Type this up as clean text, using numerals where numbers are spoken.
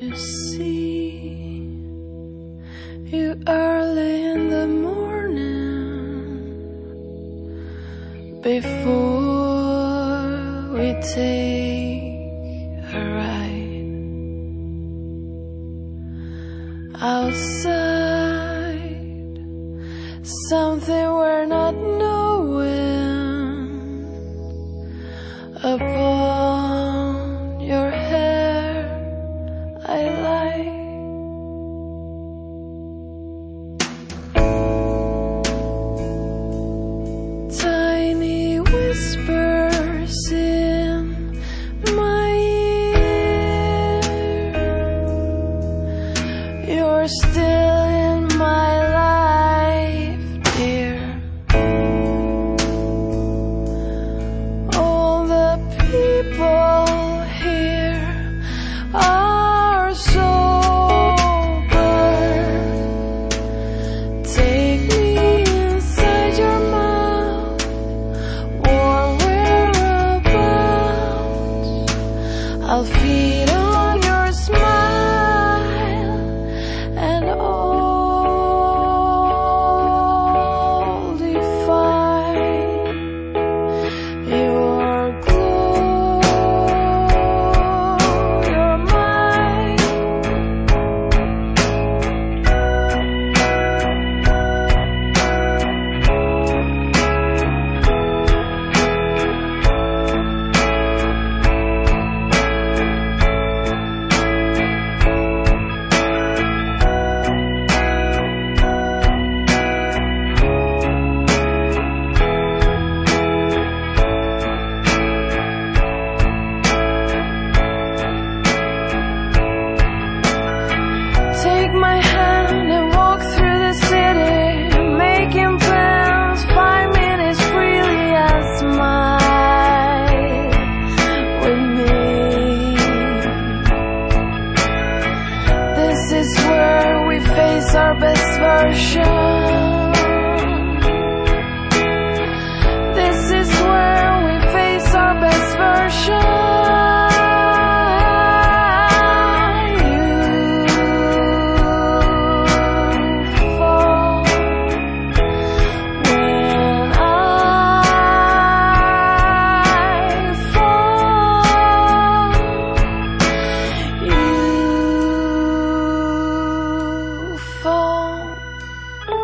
to see you early in the morning before we take a ride outside, something we're not knowing upon your hair I like. Tiny whispers in my ear, you're still in my life, dear. All the people here are sober. Take me inside your mouth, warm whereabouts. I'll feed on your smile and all define your glow, your mind. Take my hand and walk through the city, making plans, 5 minutes freely and smile with me. This is where we face our best version. This is where we face our best version. Fall.